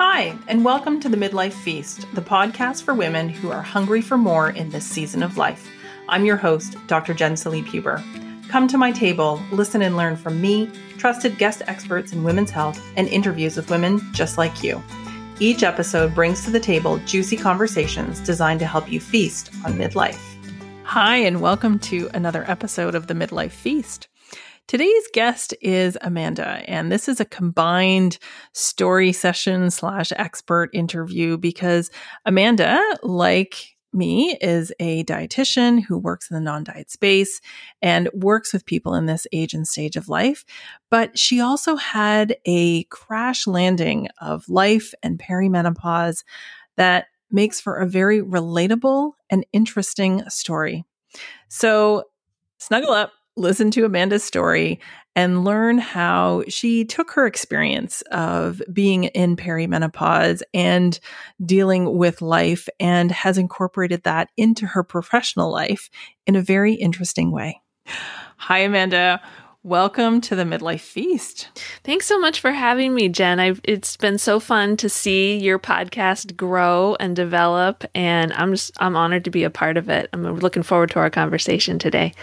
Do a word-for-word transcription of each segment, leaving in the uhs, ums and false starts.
Hi, and welcome to the Midlife Feast, the podcast for women who are hungry for more in this season of life. I'm your host, Doctor Jen Salib-Huber. Come to my table, listen and learn from me, trusted guest experts in women's health, and interviews with women just like you. Each episode brings to the table juicy conversations designed to help you feast on midlife. Hi, and welcome to another episode of the Midlife Feast. Today's guest is Amanda, and this is a combined story session slash expert interview because Amanda, like me, is a dietitian who works in the non-diet space and works with people in this age and stage of life. But she also had a crash landing of life and perimenopause that makes for a very relatable and interesting story. So snuggle up, listen to Amanda's story, and learn how she took her experience of being in perimenopause and dealing with life and has incorporated that into her professional life in a very interesting way. Hi, Amanda. Welcome to the Midlife Feast. Thanks so much for having me, Jen. I've, it's been so fun to see your podcast grow and develop, and I'm just I'm honored to be a part of it. I'm looking forward to our conversation today.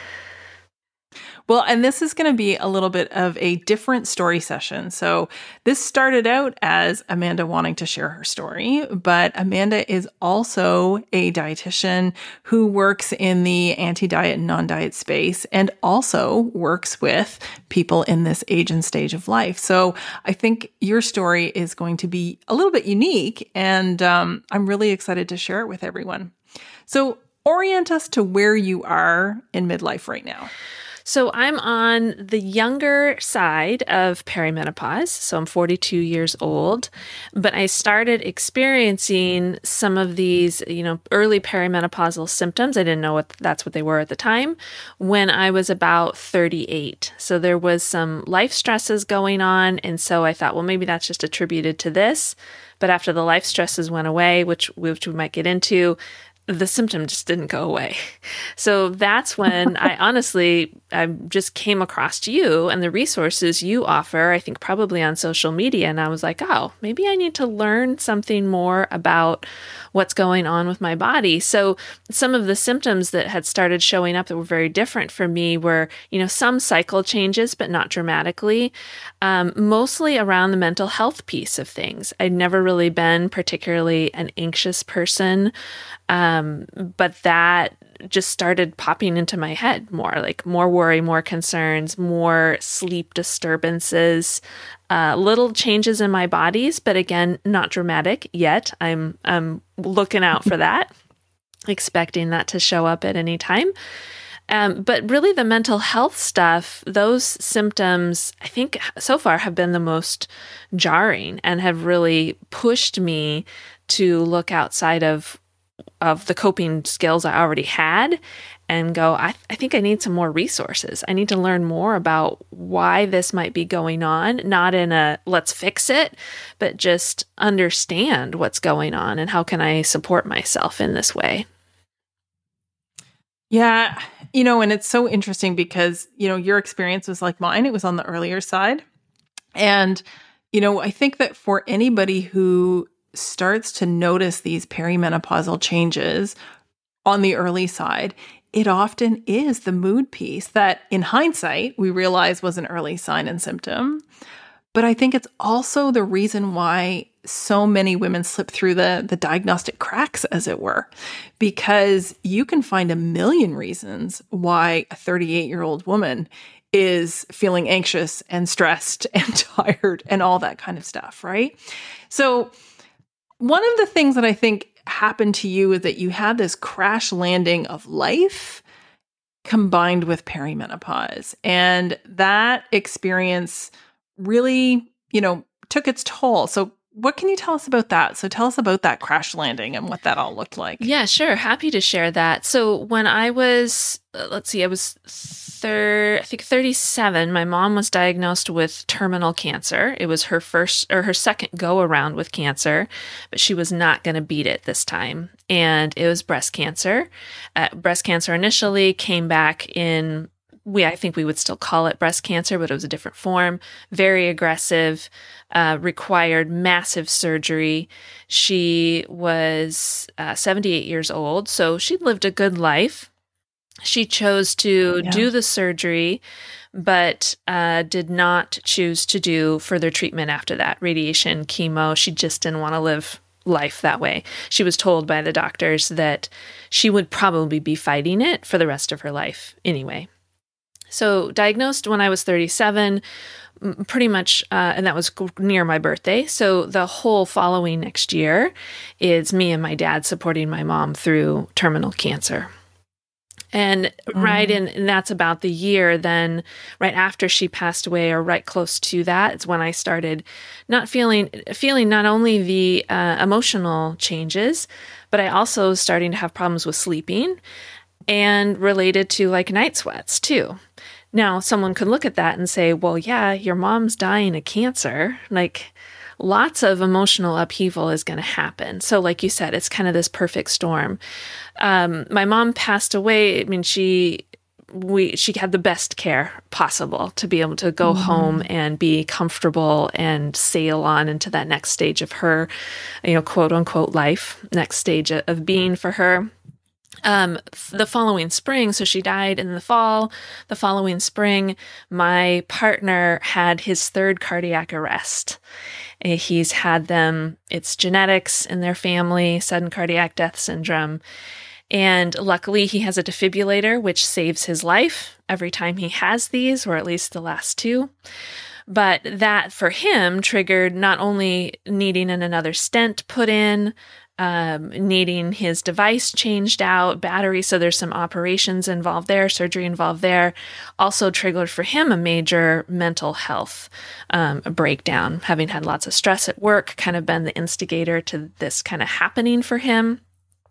Well, and this is going to be a little bit of a different story session. So this started out as Amanda wanting to share her story, but Amanda is also a dietitian who works in the anti-diet and non-diet space and also works with people in this age and stage of life. So I think your story is going to be a little bit unique, and um, I'm really excited to share it with everyone. So orient us to where you are in midlife right now. So I'm on the younger side of perimenopause. So I'm forty-two years old, but I started experiencing some of these, you know, early perimenopausal symptoms. I didn't know what that's what they were at the time when I was about thirty-eight. So there was some life stresses going on. And so I thought, well, maybe that's just attributed to this. But after the life stresses went away, which, which we might get into, the symptom just didn't go away. So that's when I honestly, I just came across you and the resources you offer, I think probably on social media. And I was like, oh, maybe I need to learn something more about what's going on with my body. So some of the symptoms that had started showing up that were very different for me were, you know, some cycle changes, but not dramatically, um, mostly around the mental health piece of things. I'd never really been particularly an anxious person. Um, but that just started popping into my head more, like more worry, more concerns, more sleep disturbances, uh, little changes in my bodies, but again, not dramatic yet. I'm, I'm looking out for that, expecting that to show up at any time. Um, but really the mental health stuff, those symptoms, I think so far have been the most jarring and have really pushed me to look outside of of the coping skills I already had and go, I, th- I think I need some more resources. I need to learn more about why this might be going on, not in a let's fix it, but just understand what's going on and how can I support myself in this way. Yeah, you know, and it's so interesting because, you know, your experience was like mine. It was on the earlier side. And, you know, I think that for anybody who starts to notice these perimenopausal changes on the early side, it often is the mood piece that in hindsight, we realize was an early sign and symptom. But I think it's also the reason why so many women slip through the, the diagnostic cracks, as it were, because you can find a million reasons why a thirty-eight-year-old woman is feeling anxious and stressed and tired and all that kind of stuff, right? So one of the things that I think happened to you is that you had this crash landing of life combined with perimenopause. And that experience really, you know, took its toll. So what can you tell us about that? So tell us about that crash landing and what that all looked like. Yeah, sure. Happy to share that. So when I was, uh, let's see, I was thir- I think thirty-seven, my mom was diagnosed with terminal cancer. It was her first or her second go around with cancer, but she was not going to beat it this time. And it was breast cancer. Uh, breast cancer initially came back in we, I think we would still call it breast cancer, but it was a different form, very aggressive, uh, required massive surgery. She was uh, seventy-eight years old, so she'd lived a good life. She chose to yeah. do the surgery, but uh, did not choose to do further treatment after that, radiation, chemo. She just didn't want to live life that way. She was told by the doctors that she would probably be fighting it for the rest of her life anyway. So diagnosed when I was thirty-seven, pretty much, uh, and that was near my birthday. So the whole following next year is me and my dad supporting my mom through terminal cancer. And mm. right in, and that's about the year then, right after she passed away, or right close to that, it's when I started not feeling, feeling not only the uh, emotional changes, but I also was starting to have problems with sleeping, and related to like night sweats too. Now, someone could look at that and say, well, yeah, your mom's dying of cancer. Like, lots of emotional upheaval is going to happen. So like you said, it's kind of this perfect storm. Um, my mom passed away. I mean, she we she had the best care possible to be able to go mm-hmm. home and be comfortable and sail on into that next stage of her, you know, quote unquote life, next stage of being for her. Um, the following spring, so she died in the fall, the following spring, my partner had his third cardiac arrest. He's had them, it's genetics in their family, sudden cardiac death syndrome. And luckily he has a defibrillator, which saves his life every time he has these, or at least the last two. But that for him triggered not only needing an another stent put in, Um, needing his device changed out, battery, so there's some operations involved there, surgery involved there, also triggered for him a major mental health um, breakdown, having had lots of stress at work, kind of been the instigator to this kind of happening for him.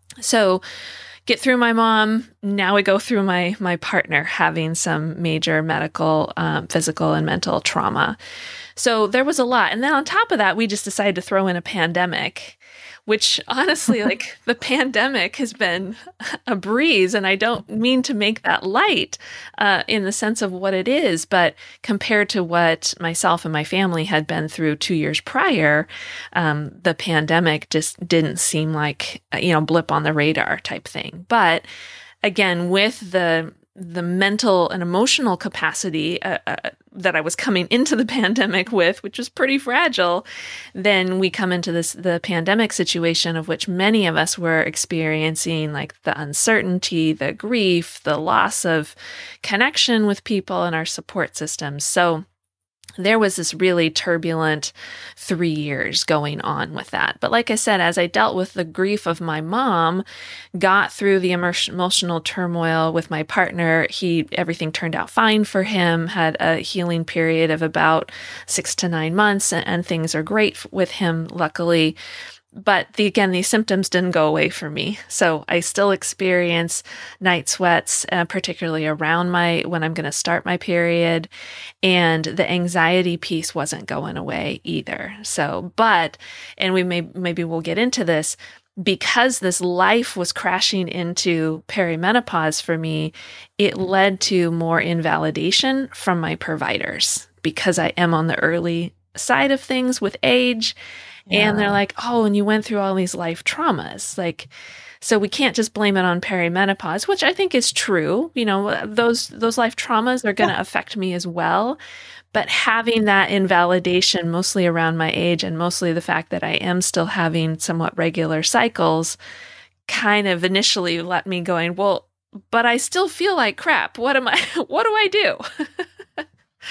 So get through my mom, now we go through my my partner having some major medical, um, physical, and mental trauma. So there was a lot. And then on top of that, we just decided to throw in a pandemic, which honestly, like the pandemic has been a breeze. And I don't mean to make that light uh, in the sense of what it is, but compared to what myself and my family had been through two years prior, um, the pandemic just didn't seem like, you know, blip on the radar type thing. But again, with the the mental and emotional capacity uh, uh, that I was coming into the pandemic with, which was pretty fragile, then we come into this, the pandemic situation of which many of us were experiencing, like the uncertainty, the grief, the loss of connection with people and our support systems. So there was this really turbulent three years going on with that. But like I said, as I dealt with the grief of my mom, got through the emotional turmoil with my partner, he everything turned out fine for him, had a healing period of about six to nine months, and, and things are great with him, luckily. But the, again, these symptoms didn't go away for me. So I still experience night sweats, uh, particularly around my, when I'm going to start my period. And the anxiety piece wasn't going away either. So, but, and we may, maybe we'll get into this, because this life was crashing into perimenopause for me, it led to more invalidation from my providers, because I am on the early side of things with age. Yeah. And they're like, oh, and you went through all these life traumas. Like, so we can't just blame it on perimenopause, which I think is true. You know, those those life traumas are going to yeah. affect me as well. But having that invalidation mostly around my age, and mostly the fact that I am still having somewhat regular cycles, kind of initially let me going, well, but I still feel like crap. What am I, what do I do?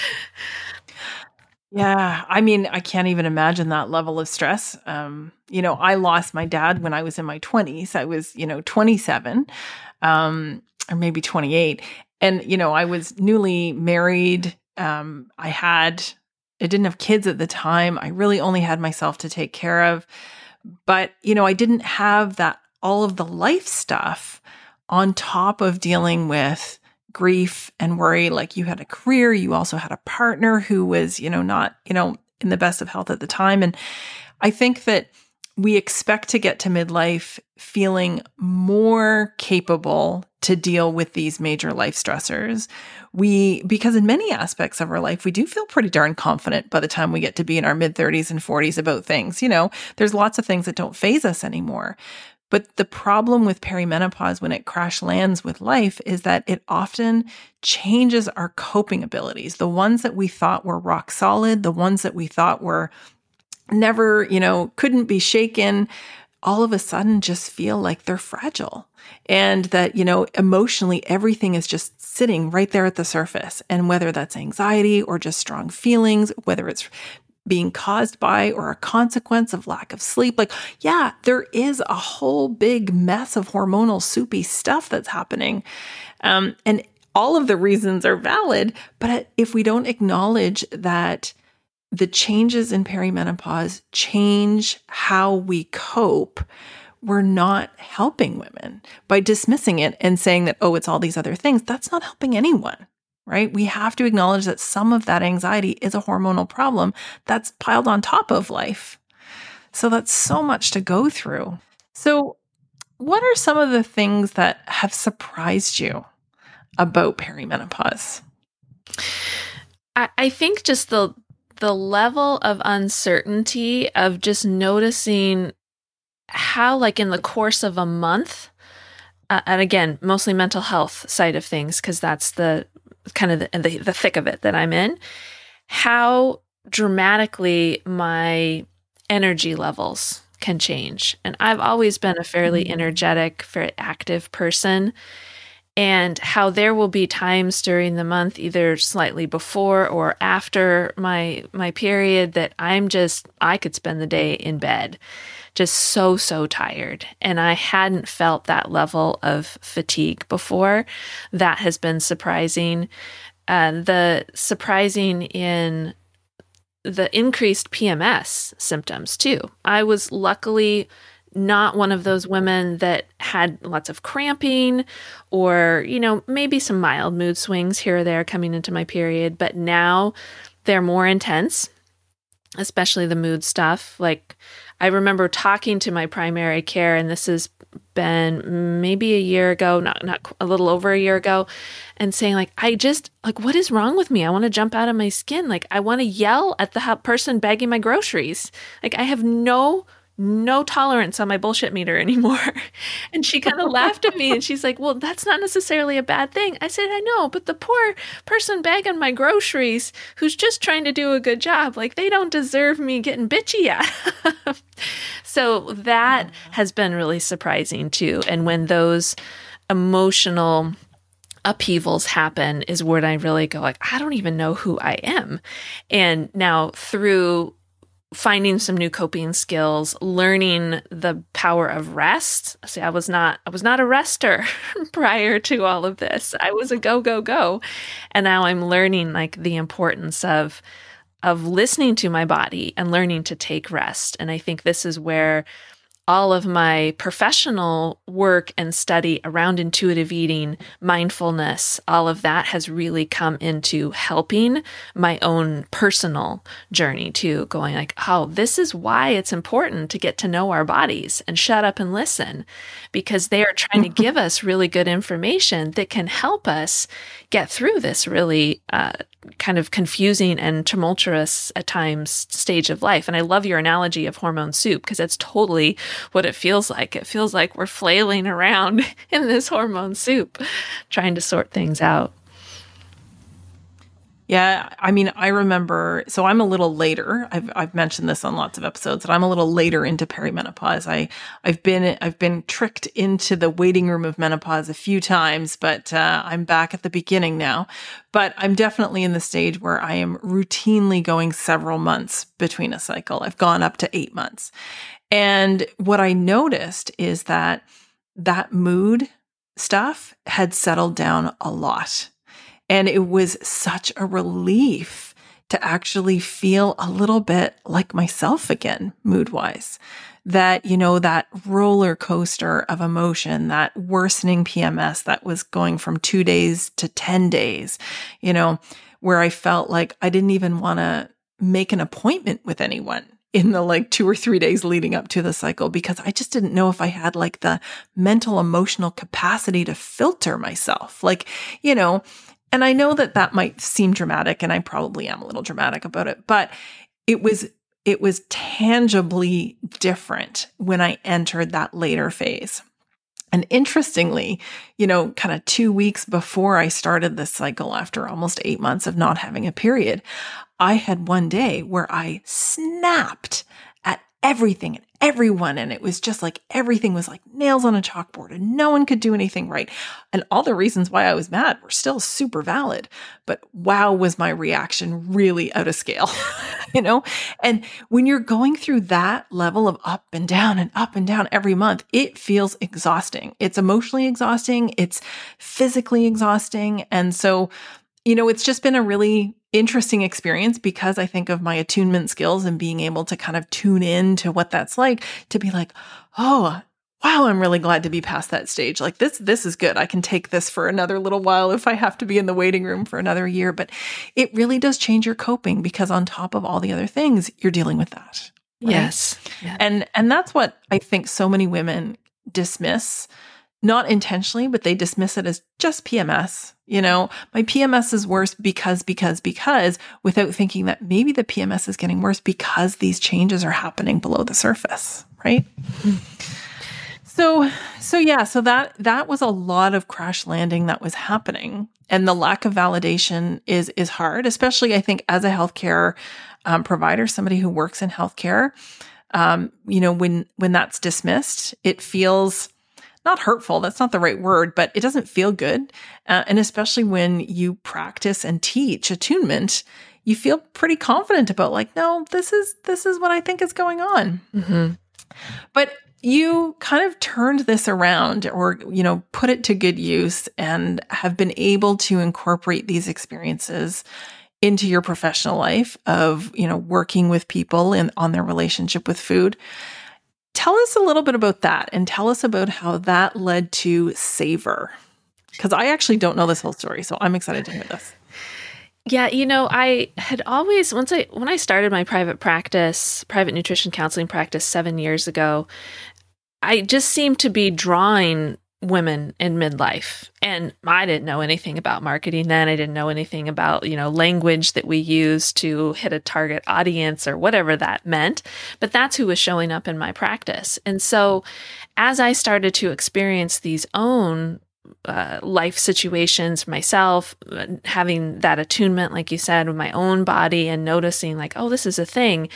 Yeah, I mean, I can't even imagine that level of stress. Um, you know, I lost my dad when I was in my twenties. I was, you know, twenty-seven, um, or maybe twenty-eight. And, you know, I was newly married. Um, I had, I didn't have kids at the time. I really only had myself to take care of. But, you know, I didn't have that, all of the life stuff on top of dealing with grief and worry. Like, you had a career, you also had a partner who was, you know, not, you know, in the best of health at the time. And I think that we expect to get to midlife feeling more capable to deal with these major life stressors. We, because in many aspects of our life, we do feel pretty darn confident by the time we get to be in our mid thirties and forties about things. You know, there's lots of things that don't faze us anymore. But the problem with perimenopause when it crash lands with life is that it often changes our coping abilities. The ones that we thought were rock solid, the ones that we thought were never, you know, couldn't be shaken, all of a sudden just feel like they're fragile. And that, you know, emotionally, everything is just sitting right there at the surface. And whether that's anxiety or just strong feelings, whether it's being caused by or a consequence of lack of sleep, like, yeah, there is a whole big mess of hormonal soupy stuff that's happening. Um, and all of the reasons are valid. But if we don't acknowledge that the changes in perimenopause change how we cope, we're not helping women by dismissing it and saying that, oh, it's all these other things. That's not helping anyone, right? We have to acknowledge that some of that anxiety is a hormonal problem that's piled on top of life. So that's so much to go through. So what are some of the things that have surprised you about perimenopause? I, I think just the the level of uncertainty of just noticing how, like in the course of a month, uh, and again, mostly mental health side of things, because that's the kind of the, the, the thick of it that I'm in, how dramatically my energy levels can change. And I've always been a fairly energetic, very active person. And how there will be times during the month, either slightly before or after my my period, that I'm just, I could spend the day in bed, just so, so tired. And I hadn't felt that level of fatigue before. That has been surprising. Uh, the surprising in the increased P M S symptoms too. I was luckily not one of those women that had lots of cramping or, you know, maybe some mild mood swings here or there coming into my period, but now they're more intense, especially the mood stuff. Like, I remember talking to my primary care, and this has been maybe a year ago, not not a little over a year ago, and saying like, I just, like, what is wrong with me? I want to jump out of my skin. Like, I want to yell at the person bagging my groceries. Like, I have no no tolerance on my bullshit meter anymore. And she kind of laughed at me and she's like, well, that's not necessarily a bad thing. I said, I know, but the poor person bagging my groceries who's just trying to do a good job, like, they don't deserve me getting bitchy at. So that has been really surprising too. And when those emotional upheavals happen is where I really go like, I don't even know who I am. And now through finding some new coping skills, learning the power of rest. See, I was not, I was not a rester prior to all of this. I was a go, go, go. And now I'm learning like the importance of, of listening to my body and learning to take rest. And I think this is where all of my professional work and study around intuitive eating, mindfulness, all of that has really come into helping my own personal journey too, going like, oh, this is why it's important to get to know our bodies and shut up and listen, because they are trying to give us really good information that can help us get through this really uh, kind of confusing and tumultuous at times stage of life. And I love your analogy of hormone soup, because it's totally what it feels like. It feels like we're flailing around in this hormone soup, trying to sort things out. Yeah, I mean, I remember, so I'm a little later. I've I've mentioned this on lots of episodes that I'm a little later into perimenopause. I I've been I've been tricked into the waiting room of menopause a few times, but uh, I'm back at the beginning now. But I'm definitely in the stage where I am routinely going several months between a cycle. I've gone up to eight months. And what I noticed is that that mood stuff had settled down a lot. And it was such a relief to actually feel a little bit like myself again, mood-wise. That, you know, that roller coaster of emotion, that worsening P M S that was going from two days to ten days, you know, where I felt like I didn't even want to make an appointment with anyone in the like two or three days leading up to the cycle, because I just didn't know if I had like the mental, emotional capacity to filter myself. Like, you know, and I know that that might seem dramatic, and I probably am a little dramatic about it, but it was, it was tangibly different when I entered that later phase. And interestingly, you know, kind of two weeks before I started this cycle, after almost eight months of not having a period, I had one day where I snapped at everything and everyone. And it was just like everything was like nails on a chalkboard and no one could do anything right. And all the reasons why I was mad were still super valid. But wow, was my reaction really out of scale, you know? And when you're going through that level of up and down and up and down every month, it feels exhausting. It's emotionally exhausting. It's physically exhausting. And so, you know, it's just been a really interesting experience, because I think of my attunement skills and being able to kind of tune in to what that's like, to be like, oh, wow, I'm really glad to be past that stage. Like this, this is good. I can take this for another little while if I have to be in the waiting room for another year. But it really does change your coping, because on top of all the other things, you're dealing with that. Right? Yes. Yeah. And, and that's what I think so many women dismiss, not intentionally, but they dismiss it as just P M S. You know, my P M S is worse because, because, because, without thinking that maybe the P M S is getting worse because these changes are happening below the surface, right? So, so yeah, so that, that was a lot of crash landing that was happening. And the lack of validation is, is hard, especially I think as a healthcare um, provider, somebody who works in healthcare, um, you know, when, when that's dismissed, it feels not hurtful. That's not the right word, but it doesn't feel good. Uh, and especially when you practice and teach attunement, you feel pretty confident about like, no, this is, this is what I think is going on. Mm-hmm. But you kind of turned this around, or, you know, put it to good use, and have been able to incorporate these experiences into your professional life of, you know, working with people and on their relationship with food. Tell us a little bit about that, and tell us about how that led to Savor, because I actually don't know this whole story. So I'm excited to hear this. Yeah, you know, I had always, once I, when I started my private practice, private nutrition counseling practice seven years ago, I just seemed to be drawing women in midlife. And I didn't know anything about marketing then. I didn't know anything about, you know, language that we use to hit a target audience or whatever that meant. But that's who was showing up in my practice. And so as I started to experience these own uh, life situations myself, having that attunement, like you said, with my own body, and noticing like, oh, this is a thing,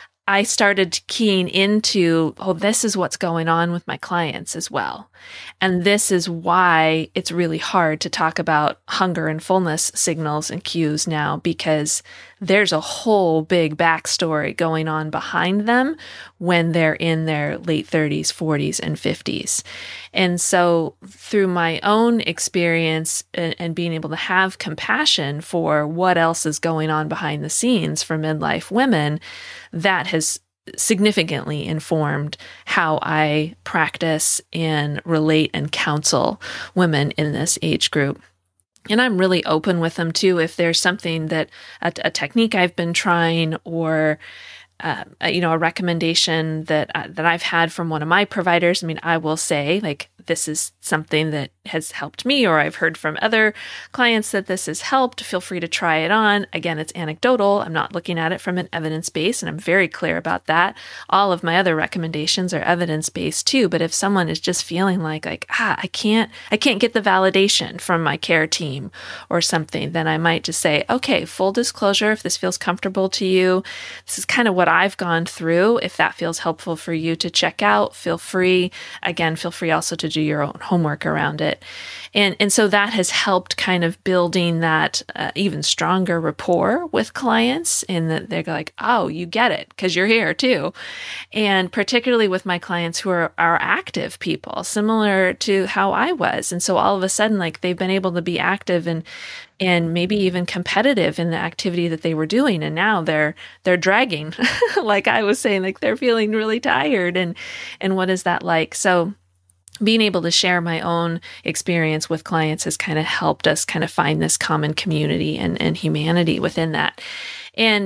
I started keying into, oh, this is what's going on with my clients as well. And this is why it's really hard to talk about hunger and fullness signals and cues now, because there's a whole big backstory going on behind them when they're in their late thirties, forties, and fifties. And so through my own experience and, and being able to have compassion for what else is going on behind the scenes for midlife women, that has significantly informed how I practice and relate and counsel women in this age group. And I'm really open with them too. If there's something that a, a technique I've been trying, or uh, you know, a recommendation that uh, that I've had from one of my providers, I mean, I will say like, this is something that has helped me, or I've heard from other clients that this has helped. Feel free to try it on. Again, it's anecdotal. I'm not looking at it from an evidence base, and I'm very clear about that. All of my other recommendations are evidence based too. But if someone is just feeling like, like, ah, I can't, I can't get the validation from my care team or something, then I might just say, okay, full disclosure, if this feels comfortable to you, this is kind of what I've gone through. If that feels helpful for you to check out, feel free. Again, feel free also to do your own homework around it. And, and so that has helped kind of building that uh, even stronger rapport with clients, in that they're like, oh, you get it because you're here too. And particularly with my clients who are, are active people, similar to how I was. And so all of a sudden, like, they've been able to be active and and maybe even competitive in the activity that they were doing. And now they're they're dragging, like I was saying, like they're feeling really tired. And and what is that like? So being able to share my own experience with clients has kind of helped us kind of find this common community and, and humanity within that. And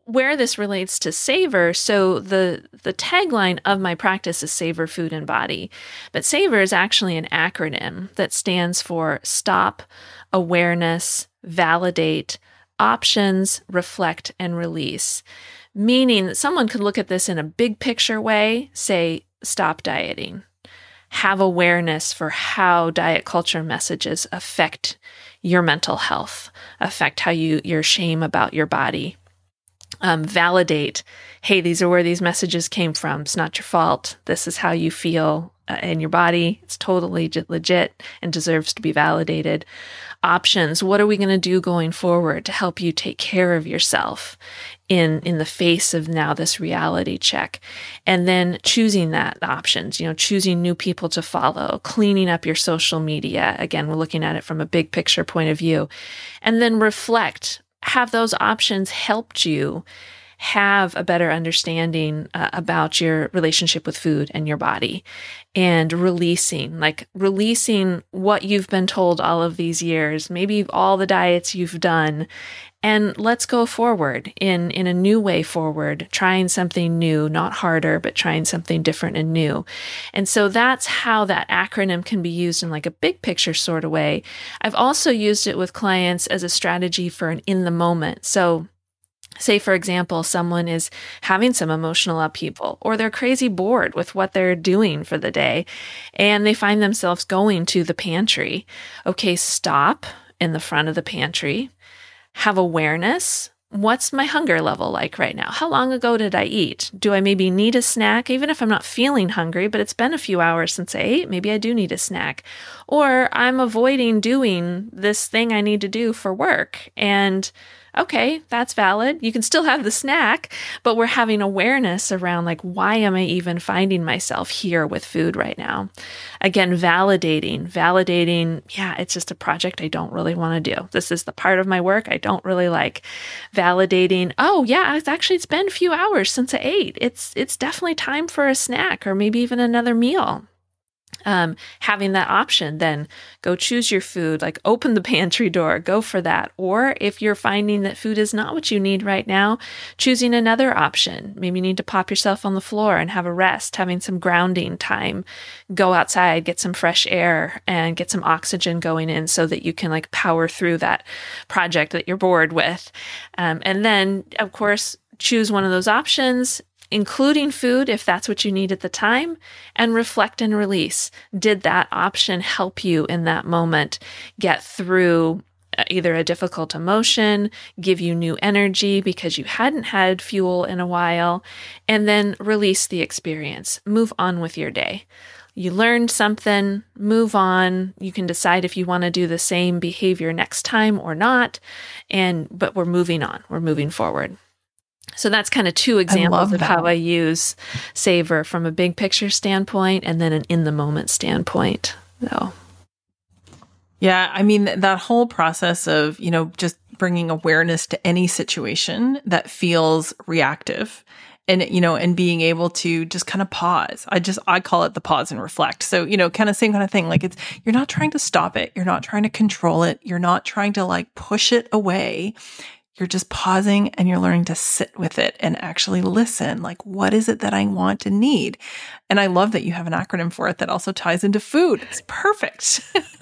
where this relates to SAVOR, so the the tagline of my practice is Savor Food and Body, but SAVOR is actually an acronym that stands for Stop, Awareness, Validate, Options, Reflect, and Release, meaning that someone could look at this in a big picture way, say, stop dieting, have awareness for how diet culture messages affect your mental health, affect how you your shame about your body. Um, validate, hey, these are where these messages came from. It's not your fault. This is how you feel uh, in your body. It's totally legit and deserves to be validated. Options, what are we going to do going forward to help you take care of yourself in, in the face of now this reality check? And then choosing that options, you know, choosing new people to follow, cleaning up your social media. Again, we're looking at it from a big picture point of view. And then reflect. Have those options helped you have a better understanding uh, about your relationship with food and your body, and releasing, like releasing what you've been told all of these years, maybe all the diets you've done, and let's go forward in, in a new way forward, trying something new, not harder, but trying something different and new. And so that's how that acronym can be used in like a big picture sort of way. I've also used it with clients as a strategy for an in the moment. So say, for example, someone is having some emotional upheaval, or they're crazy bored with what they're doing for the day, and they find themselves going to the pantry. Okay, stop in the front of the pantry. Have awareness. What's my hunger level like right now? How long ago did I eat? Do I maybe need a snack? Even if I'm not feeling hungry, but it's been a few hours since I ate, maybe I do need a snack. Or I'm avoiding doing this thing I need to do for work. And okay, that's valid. You can still have the snack, but we're having awareness around like, why am I even finding myself here with food right now? Again, validating, validating, yeah, it's just a project I don't really want to do. This is the part of my work I don't really like. Validating, oh yeah, it's actually, it's been a few hours since I ate. It's, it's definitely time for a snack or maybe even another meal. Um, having that option, then go choose your food, like open the pantry door, go for that. Or if you're finding that food is not what you need right now, choosing another option. Maybe you need to pop yourself on the floor and have a rest, having some grounding time, go outside, get some fresh air and get some oxygen going in so that you can like power through that project that you're bored with. Um, and then, of course, choose one of those options, including food if that's what you need at the time, and reflect and release. Did that option help you in that moment get through either a difficult emotion, give you new energy because you hadn't had fuel in a while, and then release the experience. Move on with your day. You learned something, move on. You can decide if you want to do the same behavior next time or not, and but we're moving on. We're moving forward. So that's kind of two examples of how I use SAVOR from a big picture standpoint and then an in the moment standpoint. So, yeah, I mean, that whole process of, you know, just bringing awareness to any situation that feels reactive and, you know, and being able to just kind of pause. I just, I call it the pause and reflect. So, you know, kind of same kind of thing. Like it's, you're not trying to stop it. You're not trying to control it. You're not trying to like push it away. You're just pausing and you're learning to sit with it and actually listen. Like, what is it that I want and need? And I love that you have an acronym for it that also ties into food. It's perfect.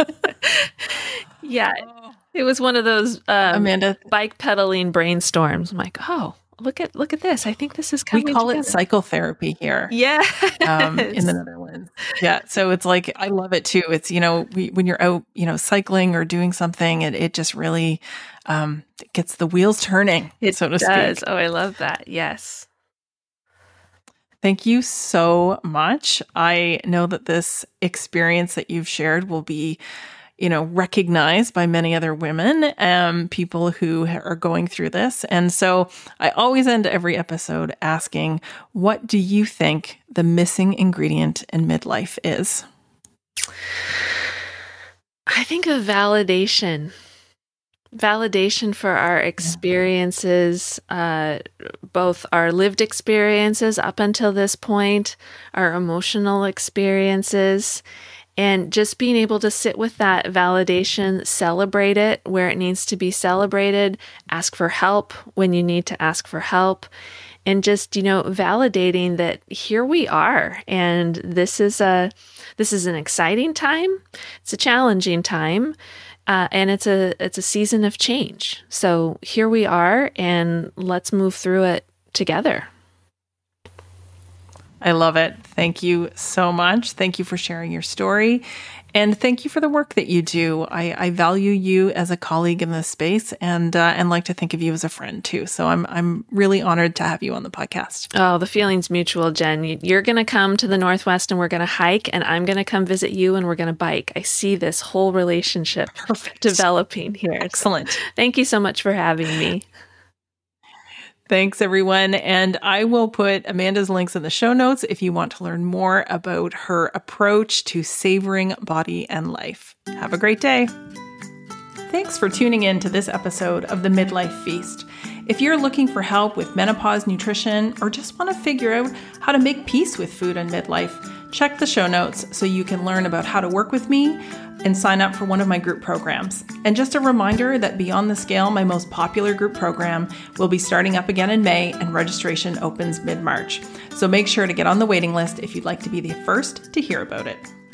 Yeah. It was one of those um, Amanda, bike pedaling brainstorms. I'm like, oh, look at look at this. I think this is coming we call together. it psychotherapy here. Yeah. um, in the Netherlands. Yeah. So it's like, I love it too. It's, you know, we, when you're out, you know, cycling or doing something, it, it just really um, gets the wheels turning, it so to does. speak. Oh, I love that. Yes. Thank you so much. I know that this experience that you've shared will be, you know, recognized by many other women, um, people who are going through this. And so I always end every episode asking, what do you think the missing ingredient in midlife is? I think of validation. Validation for our experiences, uh, both our lived experiences up until this point, our emotional experiences, And just being able to sit with that validation, celebrate it where it needs to be celebrated, ask for help when you need to ask for help, and just, you know, validating that here we are. And this is a, this is an exciting time. It's a challenging time. Uh, and it's a, it's a season of change. So here we are, and let's move through it together. I love it. Thank you so much. Thank you for sharing your story. And thank you for the work that you do. I, I value you as a colleague in this space, and uh, and like to think of you as a friend too. So I'm I'm really honored to have you on the podcast. Oh, the feeling's mutual, Jen. You're going to come to the Northwest and we're going to hike, and I'm going to come visit you and we're going to bike. I see this whole relationship Perfect. developing here. Excellent. So thank you so much for having me. Thanks, everyone. And I will put Amanda's links in the show notes if you want to learn more about her approach to savoring body and life. Have a great day. Thanks for tuning in to this episode of the Midlife Feast. If you're looking for help with menopause nutrition or just want to figure out how to make peace with food in midlife, check the show notes so you can learn about how to work with me and sign up for one of my group programs. And just a reminder that Beyond the Scale, my most popular group program, will be starting up again in May, and registration opens mid-March. So make sure to get on the waiting list if you'd like to be the first to hear about it.